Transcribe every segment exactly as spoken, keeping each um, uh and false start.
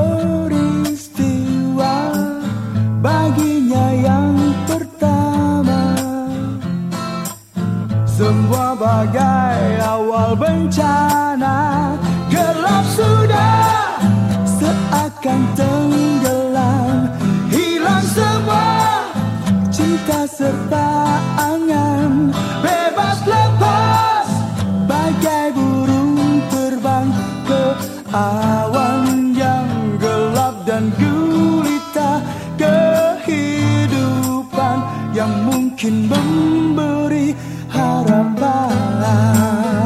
peristiwa baginya yang pertama. Semua bagai awal bencana, gelap sudah seakan tenggelam, hilang semua cinta serta angan, bebas lepas bagai burung terbang ke awan yang gelap dan gulita. Kehidupan yang mungkin memberi harapan.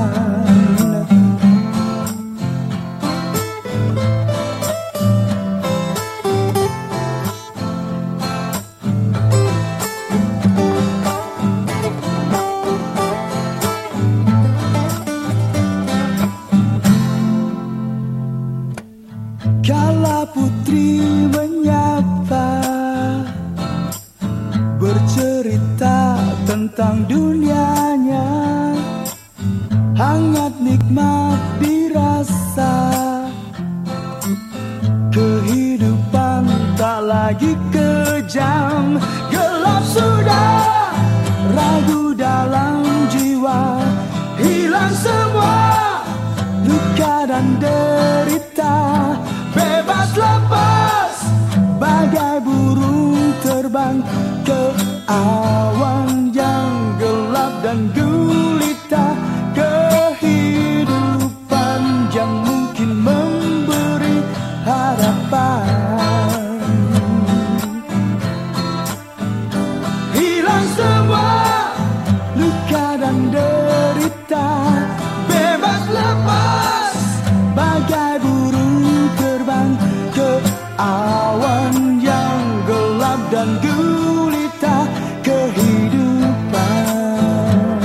Kala putri menyapa, bercerita tentang dunianya, hangat nikmat dirasa. Kehidupan tak lagi kejam, gelap sudah ragu dalam jiwa, hilang semua luka dan derita, bebas lepas bagai burung terbang ke awan yang gelap dan gulita. Kehidupan yang mungkin memberi harapan. Hilang semua luka dan derita, bebas lepas bagai burung terbang ke awan yang gelap dan gulita. Kehidupan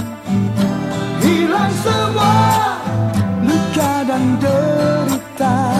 hilang semua luka dan derita,